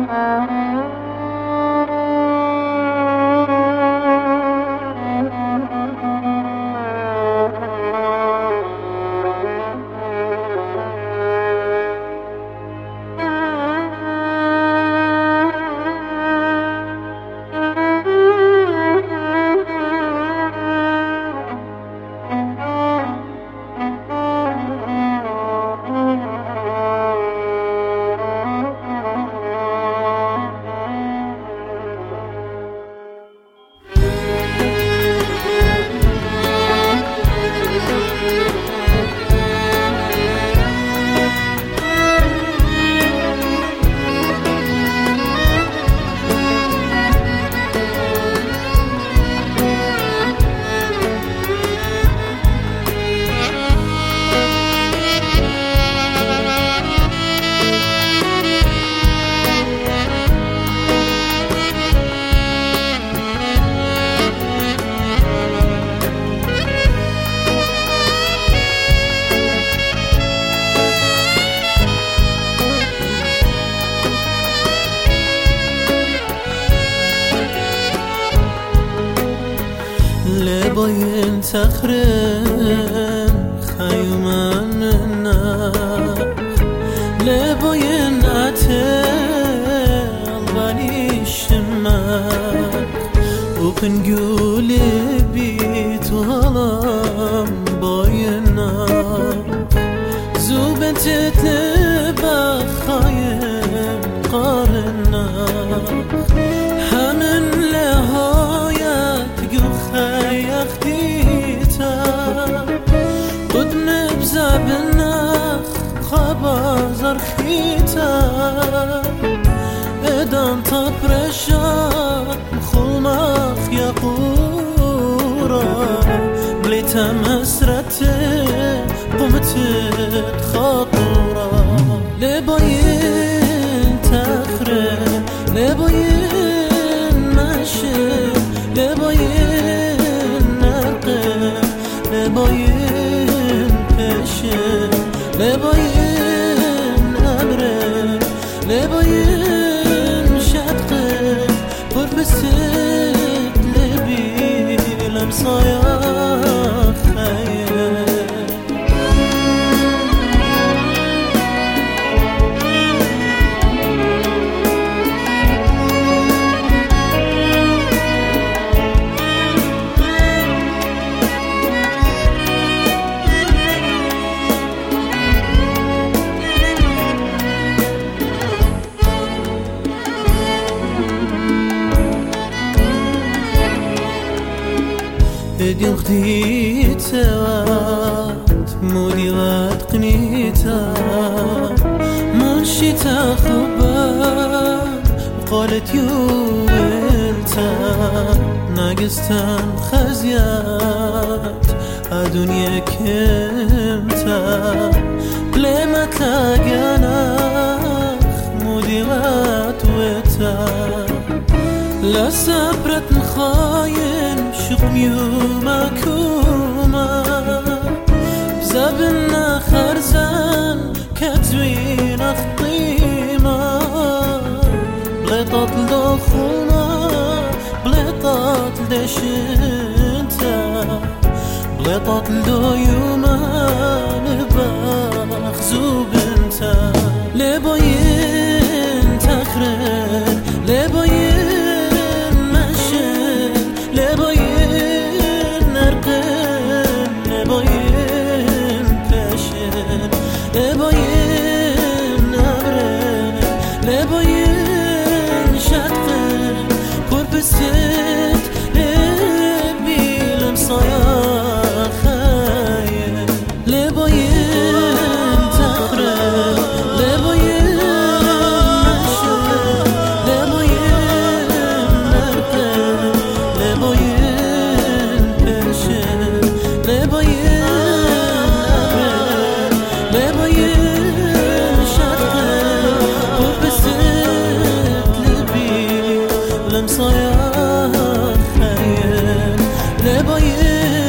لباين تخرن خيومان منك لباين عتل غالي الشمك وبنقول بيت وهلام باينك زوبن تتلبخ خايم قارنك حمن لهايك خيخ ديتا قدم بزابنخ خبازر خيتا ادان طبرشات خلمخ يقورا بليتا مسرتي قمت خاطورا لباين تخرن لباين ماشي لباين نرقب لباين پشم لباين امرم لباين شدقب بربست لبي لمصايا خير ديو خديتات مودي غاتقنيتات منشيتا خبار وقالت يوملتا ناقستان خزيات الدنيا كمتا بلا ما تلاقاناخ مودي غاتوتا لا صبرت مخاين شقم يوما كوما بزابنا خرزان كتوين أخطيما بليطات لدخونا بليطات لدشنتا بليطات لدو يوما نباخ زوبنتا لباين تخرن لباين لباين نرقن لباين پشن لباين نبرن لباين شدقن پربست لبی لمصايا خير لباين تخرن لباين مشن لباين نرقن لباين پشن لباين لباين شدقن پربست لبی لمصايا خير لباين